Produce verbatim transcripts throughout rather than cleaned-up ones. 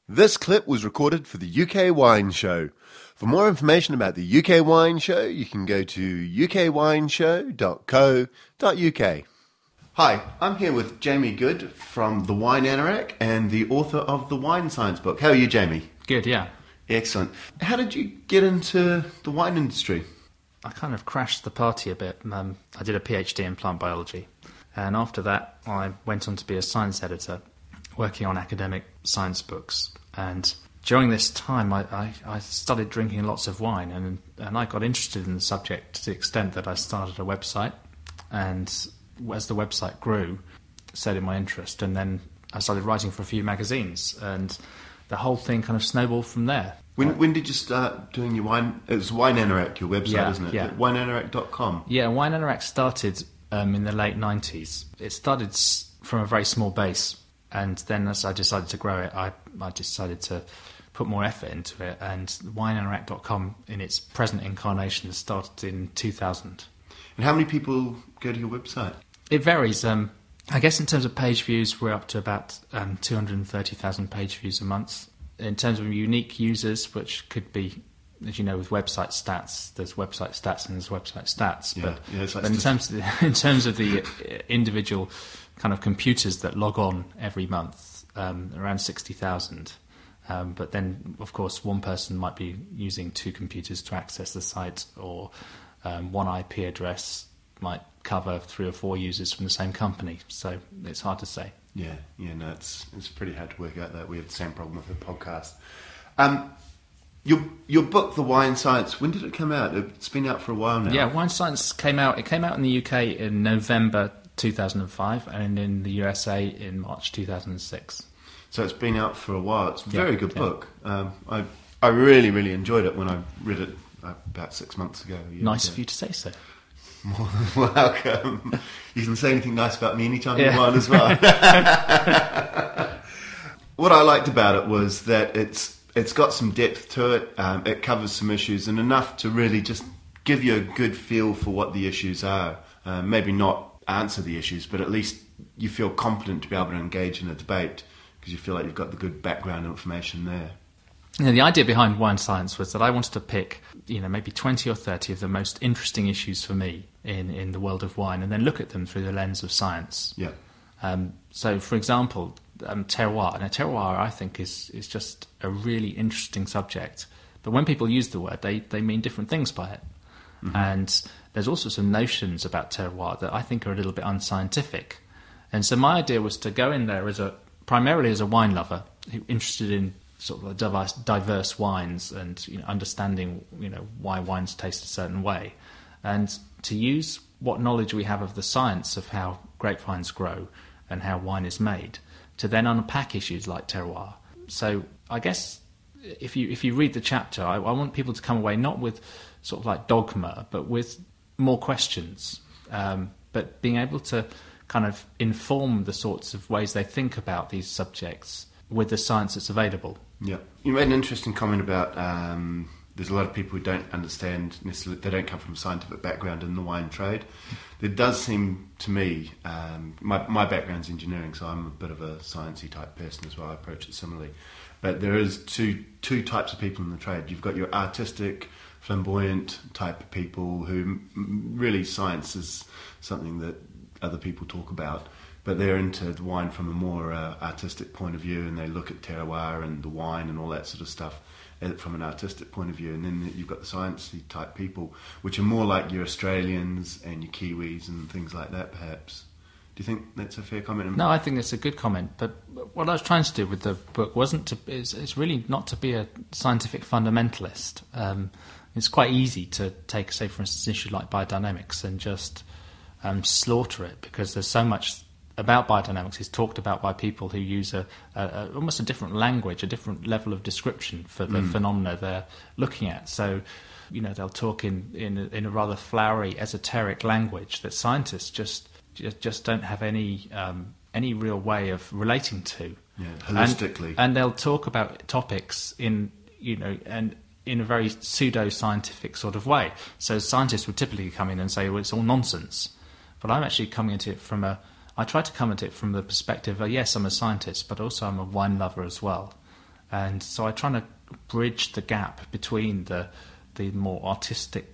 This clip was recorded for the U K Wine Show. For more information about the U K Wine Show, you can go to u k wine show dot co dot u k. Hi, I'm here with Jamie Good from The Wine Anorak and the author of the Wine Science book. How are you, Jamie? Good, yeah. Excellent. How did you get into the wine industry? I kind of crashed the party a bit. Um, I did a PhD in plant biology, and after that I went on to be a science editor, working on academic science books. And during this time I, I, I started drinking lots of wine, and, and I got interested in the subject to the extent that I started a website, and as the website grew, so did my interest, and then I started writing for a few magazines, and the whole thing kind of snowballed from there. When when did you start doing your wine? It was Wine Anorak, your website, yeah, isn't it? Yeah. wine anorak dot com. Yeah, Wine Anorak started um, in the late nineties. It started s- from a very small base, and then as I decided to grow it, I, I decided to put more effort into it, and wine anorak dot com in its present incarnation started in two thousand. And how many people go to your website? It varies. Um, I guess in terms of page views, we're up to about um, two hundred thirty thousand page views a month. In terms of unique users, which could be, as you know, with website stats, there's website stats and there's website stats. Yeah, but yeah, it's like but in st- terms of the, in terms of the individual kind of computers that log on every month, um, around sixty thousand. Um, but then, of course, one person might be using two computers to access the site, or um, one I P address might cover three or four users from the same company. So it's hard to say. Yeah, yeah, no, it's it's pretty hard to work out that. We have the same problem with the podcast. Um, your your book, The Wine Science, when did it come out? It's been out for a while now. Yeah, Wine Science came out. It came out in the U K in November two thousand five, and in the U S A in March two thousand six. So it's been out for a while. It's a Yeah, very good yeah. book. Um, I I really really enjoyed it when I read it uh, about six months ago. a year Nice ago. of you to say so. More than welcome. You can say anything nice about me anytime Yeah. you want as well. What I liked about it was that it's it's got some depth to it. Um, it covers some issues and enough to really just give you a good feel for what the issues are. Uh, maybe not answer the issues, but at least you feel competent to be able to engage in a debate because you feel like you've got the good background information there. You know, the idea behind Wine Science was that I wanted to pick, you know, maybe twenty or thirty of the most interesting issues for me in, in the world of wine, and then look at them through the lens of science. Yeah. Um, so, for example, um, terroir. Now, terroir, I think, is is just a really interesting subject. But when people use the word, they, they mean different things by it. Mm-hmm. And there's also some notions about terroir that I think are a little bit unscientific. And so my idea was to go in there as a primarily as a wine lover who interested in sort of diverse, diverse wines and, you know, understanding, you know, why wines taste a certain way, and to use what knowledge we have of the science of how grapevines grow and how wine is made to then unpack issues like terroir. So I guess if you if you read the chapter, I, I want people to come away not with sort of like dogma, but with more questions, um, but being able to kind of inform the sorts of ways they think about these subjects with the science that's available. Yeah, you made an interesting comment about um, there's a lot of people who don't understand necessarily, they don't come from a scientific background in the wine trade. There does seem to me, um, my, my background's engineering, so I'm a bit of a sciencey type person as well. I approach it similarly. But there is two two types of people in the trade. You've got your artistic, flamboyant type of people who really science is something that other people talk about. But they're into the wine from a more uh, artistic point of view, and they look at terroir and the wine and all that sort of stuff from an artistic point of view. And then you've got the sciencey type people, which are more like your Australians and your Kiwis and things like that, perhaps. Do you think that's a fair comment? No, I think that's a good comment. But what I was trying to do with the book wasn't to, it's, it's really not to be a scientific fundamentalist. Um, it's quite easy to take, say, for instance, an issue like biodynamics and just um, slaughter it, because there's so much about biodynamics is talked about by people who use a, a, a almost a different language, a different level of description for the mm. phenomena they're looking at. So, you know, they'll talk in in a, in a rather flowery, esoteric language that scientists just just, just don't have any um, any real way of relating to. Yeah, holistically, and, and they'll talk about topics in you know and. in a very pseudo-scientific sort of way. So scientists would typically come in and say, well, it's all nonsense. But I'm actually coming at it from a... I try to come at it from the perspective of, yes, I'm a scientist, but also I'm a wine lover as well. And so I'm trying to bridge the gap between the the more artistic,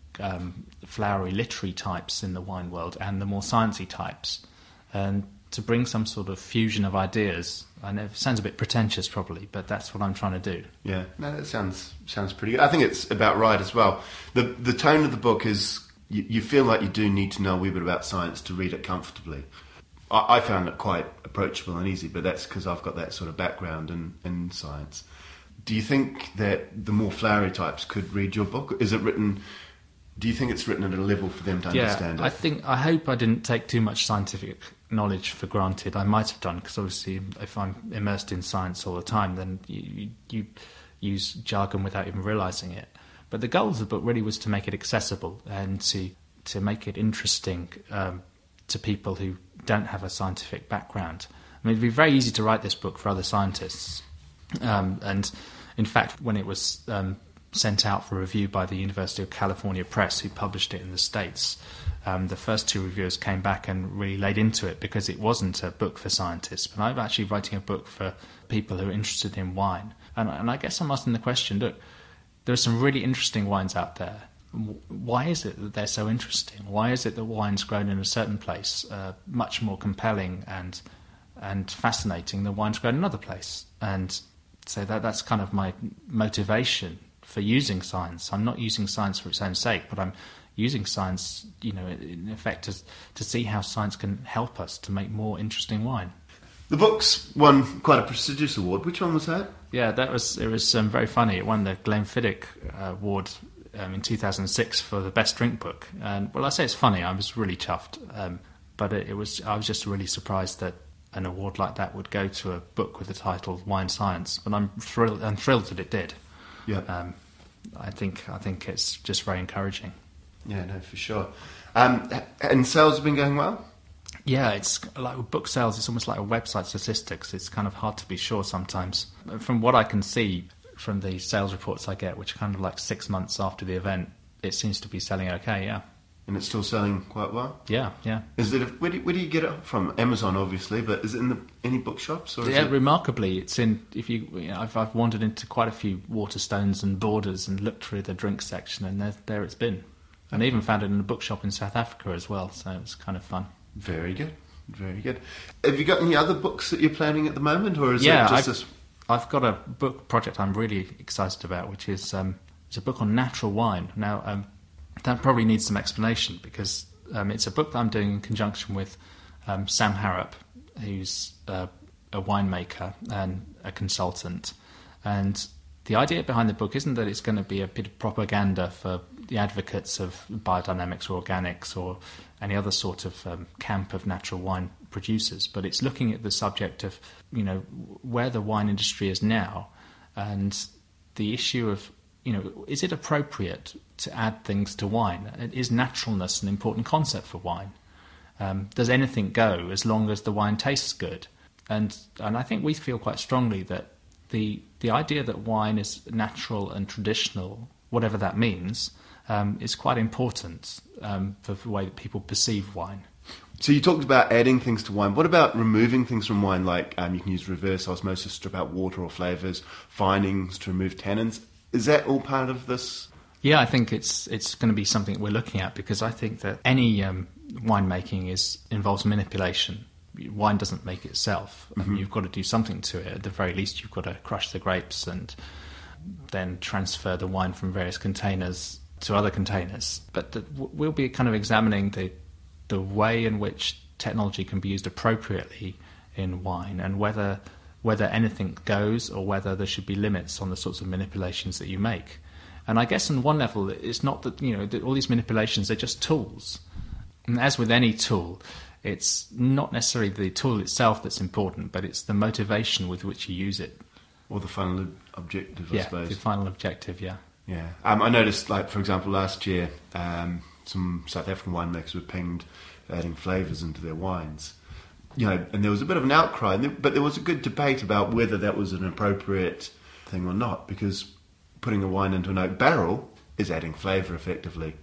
um, flowery, literary types in the wine world and the more sciencey types, and to bring some sort of fusion of ideas. I know it sounds a bit pretentious, probably, but that's what I'm trying to do. Yeah, no, that sounds sounds pretty good. I think it's about right as well. The the tone of the book is, you, you feel like you do need to know a wee bit about science to read it comfortably. I, I found it quite approachable and easy, but that's because I've got that sort of background in, in science. Do you think that the more flowery types could read your book? Is it written... Do you think it's written at a level for them to yeah, understand it? I think, I hope I didn't take too much scientific knowledge for granted. I might have done, because obviously if I'm immersed in science all the time, then you, you, you use jargon without even realising it. But the goal of the book really was to make it accessible and to, to make it interesting um, to people who don't have a scientific background. I mean, it'd be very easy to write this book for other scientists. Um, and in fact, when it was... Um, sent out for review by the University of California Press, who published it in the States. Um, the first two reviewers came back and really laid into it because it wasn't a book for scientists, but I'm actually writing a book for people who are interested in wine. And, and I guess I'm asking the question, look, there are some really interesting wines out there. Why is it that they're so interesting? Why is it that wine's grown in a certain place uh, much more compelling and and fascinating than wine's grown in another place? And so that that's kind of my motivation for using science. I'm not using science for its own sake, but I'm using science, you know, in effect, to, to see how science can help us to make more interesting wine. The book's won quite a prestigious award. Which one was that? Yeah, that was it was um, very funny. It won the Glenfiddich uh, Award um, in two thousand six for the best drink book. And well, I say it's funny. I was really chuffed, um, but it, it was I was just really surprised that an award like that would go to a book with the title Wine Science. But I'm thrilled. I'm thrilled that it did. Yeah, um, I think I think it's just very encouraging. Yeah, no, for sure. Um, and sales have been going well? Yeah, it's like with book sales. It's almost like a website statistics. It's kind of hard to be sure sometimes. From what I can see from the sales reports I get, which are kind of like six months after the event, it seems to be selling okay. Yeah, and it's still selling quite well. Yeah, yeah. Is it? A, where, do, where do you get it from? Amazon, obviously, but is it in the, any bookshops? Or is yeah, it... remarkably, it's in. If you, you know, I've, I've wandered into quite a few Waterstones and Borders and looked through the drink section, and there, there it's been. And I even found it in a bookshop in South Africa as well, so it was kind of fun. Very good, very good. Have you got any other books that you're planning at the moment, or is yeah, it just I've, this? I've got a book project I'm really excited about, which is um, it's a book on natural wine. Now, um, that probably needs some explanation because um, it's a book that I'm doing in conjunction with um, Sam Harrop, who's uh, a winemaker and a consultant. And the idea behind the book isn't that it's going to be a bit of propaganda for the advocates of biodynamics or organics or any other sort of um, camp of natural wine producers, but it's looking at the subject of, you know, where the wine industry is now and the issue of, you know, is it appropriate to add things to wine? Is naturalness an important concept for wine? Um, does anything go as long as the wine tastes good? And and I think we feel quite strongly that the the idea that wine is natural and traditional, whatever that means, um, is quite important um, for the way that people perceive wine. So you talked about adding things to wine. What about removing things from wine? Like um, you can use reverse osmosis, strip out water or flavours, finings to remove tannins. Is that all part of this? Yeah, I think it's it's going to be something we're looking at because I think that any um, winemaking is involves manipulation. Wine doesn't make itself. Mm-hmm. I mean, you've got to do something to it. At the very least, you've got to crush the grapes and then transfer the wine from various containers to other containers. But the, we'll be kind of examining the the way in which technology can be used appropriately in wine and whether whether anything goes or whether there should be limits on the sorts of manipulations that you make. And I guess on one level, it's not that, you know, that all these manipulations are just tools. And as with any tool, it's not necessarily the tool itself that's important, but it's the motivation with which you use it. Or the final objective, I yeah, suppose. the final objective, yeah. Yeah. Um, I noticed, like, for example, last year, um, some South African winemakers were pinged for adding flavours into their wines. You know, and there was a bit of an outcry, but there was a good debate about whether that was an appropriate thing or not, because putting a wine into an oak barrel is adding flavour effectively.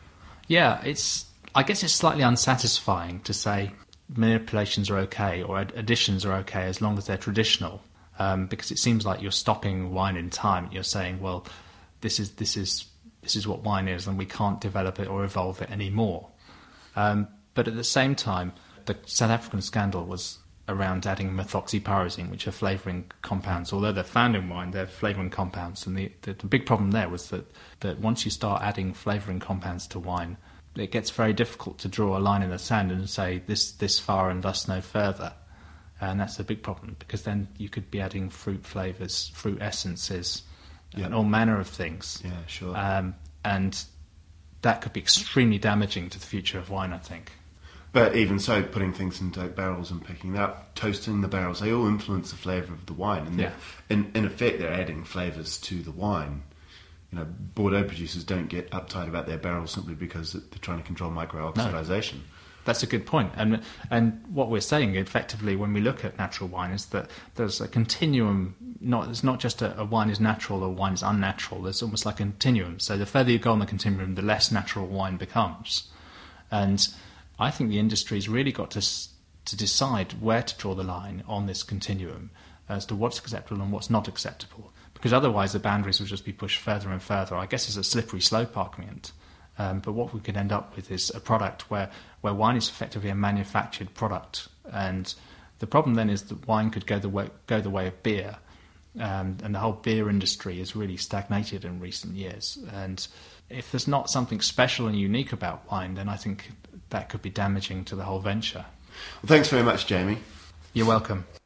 Yeah, it's. I guess it's slightly unsatisfying to say manipulations are okay or additions are okay as long as they're traditional. um, because it seems like you're stopping wine in time. You're saying, well, this is this is this is what wine is, and we can't develop it or evolve it anymore. Um, but at the same time, the South African scandal was around adding methoxypyrazine, which are flavouring compounds. Although they're found in wine, they're flavouring compounds. And the, the, the big problem there was that, that once you start adding flavouring compounds to wine, it gets very difficult to draw a line in the sand and say this, this far and thus no further. And that's a big problem, because then you could be adding fruit flavours, fruit essences, yeah. and all manner of things. Yeah, sure. Um, and that could be extremely damaging to the future of wine, I think. But even so, putting things into barrels and picking them up, toasting the barrels, they all influence the flavour of the wine. And yeah. in, in effect, they're adding flavours to the wine. You know, Bordeaux producers don't get uptight about their barrels simply because they're trying to control micro-oxidisation. No. That's a good point. And and what we're saying effectively when we look at natural wine is that there's a continuum. Not It's not just a, a wine is natural or wine is unnatural. There's almost like a continuum. So the further you go on the continuum, the less natural wine becomes. And I think the industry's really got to to decide where to draw the line on this continuum as to what's acceptable and what's not acceptable. Because otherwise the boundaries will just be pushed further and further. I guess it's a slippery slope argument. Um, but what we could end up with is a product where, where wine is effectively a manufactured product. And the problem then is that wine could go the way, go the way of beer. Um, and the whole beer industry has really stagnated in recent years. And if there's not something special and unique about wine, then I think that could be damaging to the whole venture. Well, thanks very much, Jamie. You're welcome.